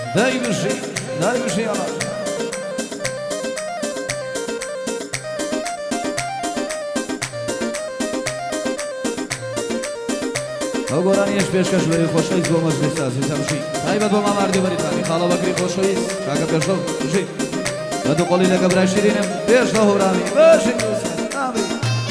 دای بشی آلا او گرانیش پیشکش بری خوشاییز با مجلس عزیزم شی تایبت با ما مردی بری تانی خالا بکری خوشاییز کاکا پیشتو شی و تو قلی لگه برای شیرینم پیشتو هورامی باشی دوست آمی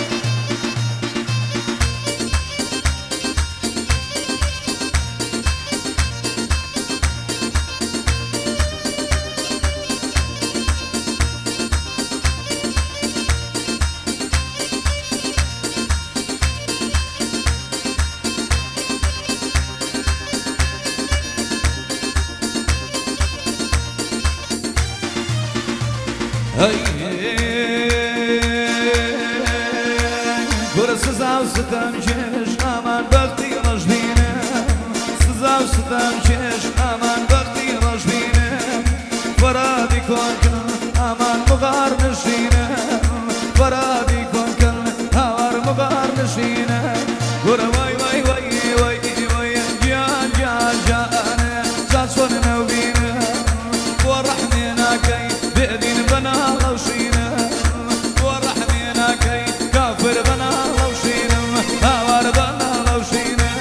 گره سزاو ستم چش امان وقتی روش بینم سزاو ستم چش امان وقتی روش بینم فرادی کن کن امان مغار نشینم فرادی کن کن هوار مغار نشینم گره وای وای وای وای وای جان جان جان جان سون نوبینم ورحني ناكي بأدين بنا لوشينا ورحني ناكي كافر بنا لوشينا هوار بنا لوشينا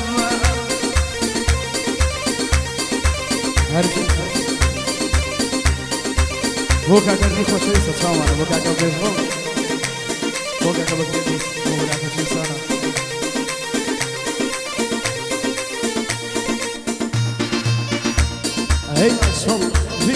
بوكا كردي خوشي سچاوانا بوكا كردي بوكا كردي بوكا كردي سانا هي صل زي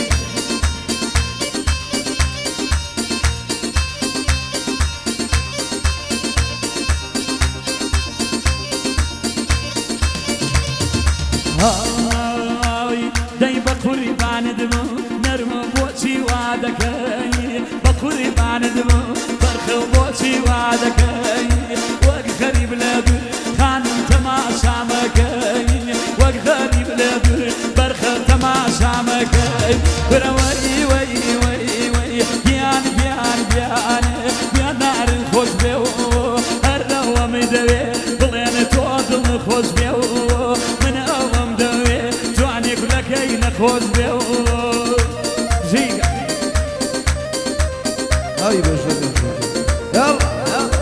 هاي داي بقربان دمو نرم بوشي وعدكاي بقربان دمو برخ بوشي وعدكاي وق غريب لابر خانم تماشا مكاي وق غريب لابر برخ تماشا مكاي بروي وي وي وي بيان بيان بيان بيان نار خوش بيو هروا مدوي بلين تودل خوش بيو من اوام دوي جواني كلكي نخوش بيو زيغا هاي بشي يلا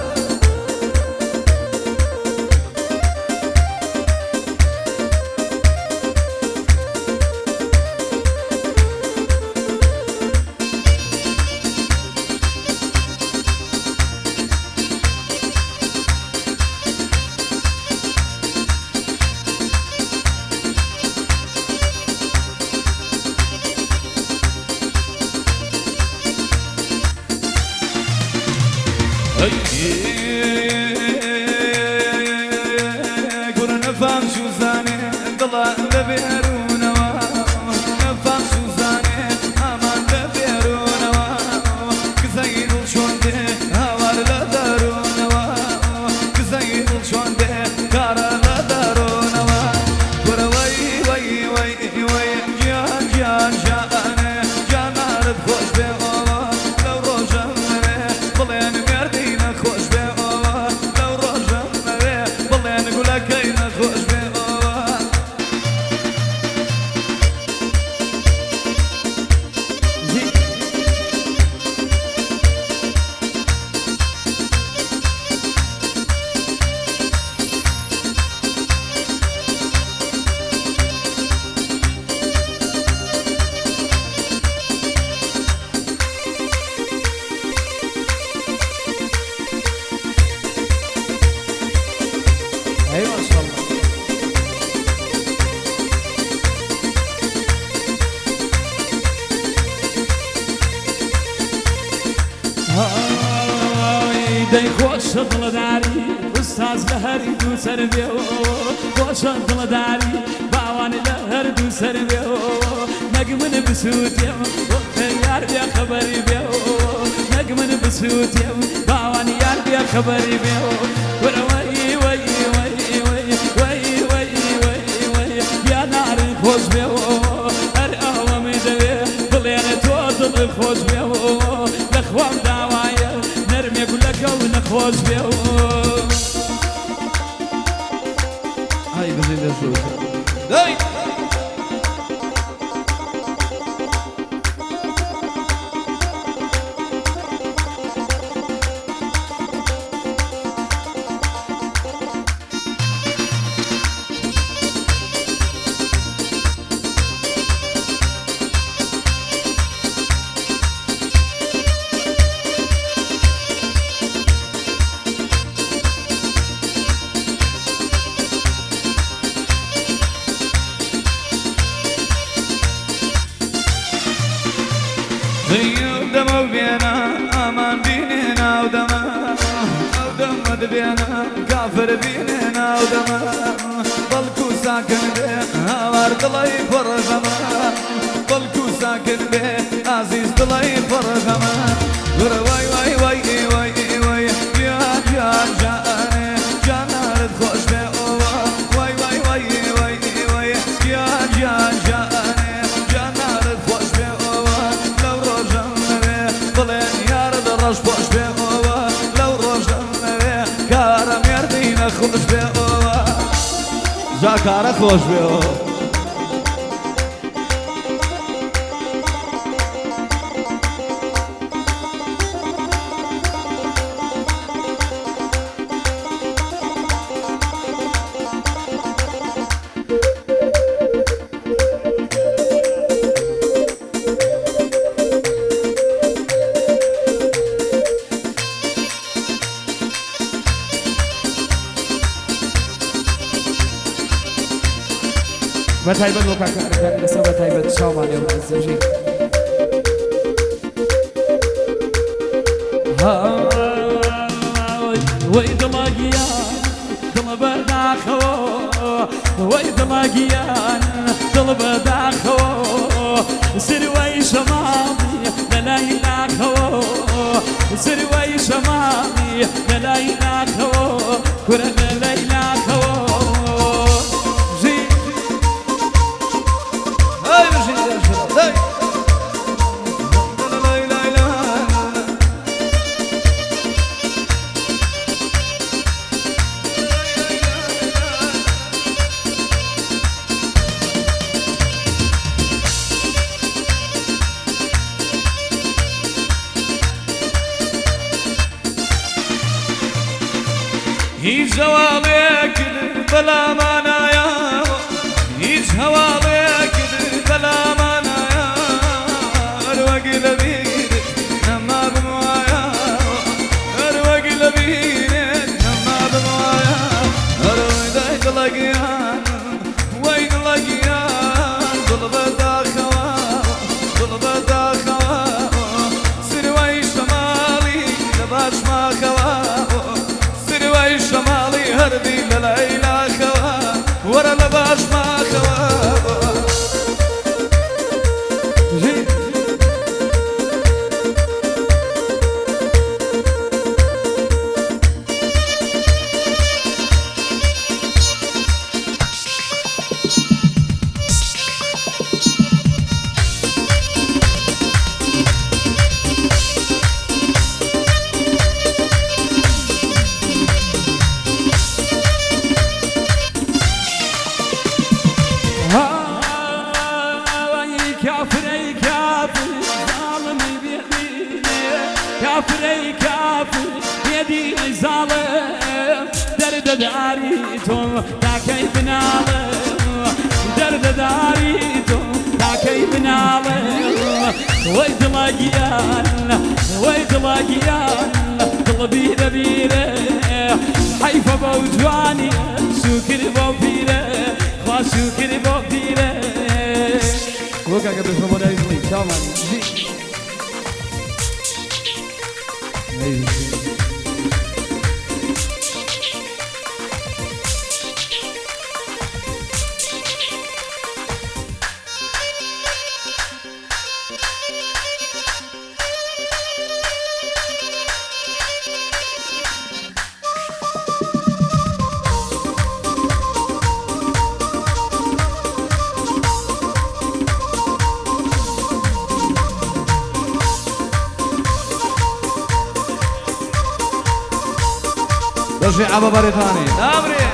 قول نفهم شو زاني ضلا لبيرون نفهم شو زاني امان لبيرون كزيد شون ده هوار لدارون كزيد شون ده كار لدارون قول وي وي وي وي جان جان جان جان عرض خوش به لو روجم بلين مردينا خوش به لو روجم بلين قولكينا خوش به اي ما شاء الله هاي داي خوش دل داري استاذ لهري دو سر بيو خوش دل داري باوان لهر دو سر بيو نجمن بسوتيم يار بيا خبري بيو نجمن بسوتيم باوان يار بيا خبري بيو وي وي وي وي وي وي وي وي يا نار خوش بيو هر اوام دوي بلين تودل خوش بيو لخوام داوايا نرمي كلك ونخوش بيو هاي بزيد شو داي بينا امان بيننا ودما ودما دبينا كافر بيننا ودما بلكو ساكن به هوار دلي فرغما بلكو ساكن به عزيز دلي فرغما واي واي واي واي واي يا جان جاني جانار خوش به واي واي واي واي واي يا جان جاني جانار خوش به لو روجن بلين يار درش خوش به لو روجن كارم يردينا خوش به جا کارا خوش بیو بتایبت لو کاکر لسه بتایبت شامانی و زوجی وای دڵگیان دڵ بەداخەوە وای دڵگیان دڵ بەداخەوە سروای شەماڵی لەلای ناخەوە سروای شەماڵی لەلای ناخەوە کورە لەلای ناخەوە هیچ هەواڵێک بەلامانایە هیچ هەواڵێک بەلامانایە هەروەگی لەبیرت نەما بمایە هەروەگی لەبیرت نەما بمایە هەروەی دای دڵگیان وای دڵگیان دڵ بەداخەوە دڵ بەداخەوە سروای شەماڵی لە باشماخەوە سروای شەماڵی هەردی لەلای لاخەوە وەرە لە باشماخەوە كافري كافر يدي ظالم درد داريتم تا كيف نالم درد داريتم تا كيف نالم ويد لاقيان ويد لاقيان قلبي ذبيره حيفا بوجواني شكر بوفيره خاص شكر بوفيره وكا قبل خبر ايزلي تمام رجع أبا بريطاني نابري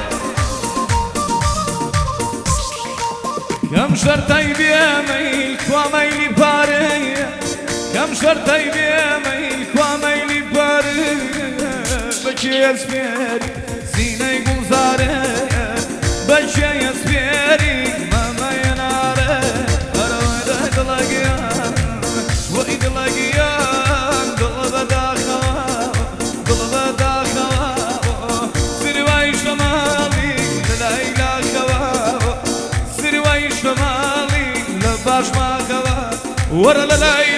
كم شرطي بيميل كواميلي باري كم شرطي بيميل كواميلي باري بچي اسميري زيني قلزاري بچي اسميري ماما يناري أروي داي دلقيان وإيد لقيان دل بداخوا دل بداخوا سروي شمالي لليلى خوا سروي شمالي لباش ما خوا ورا لليلى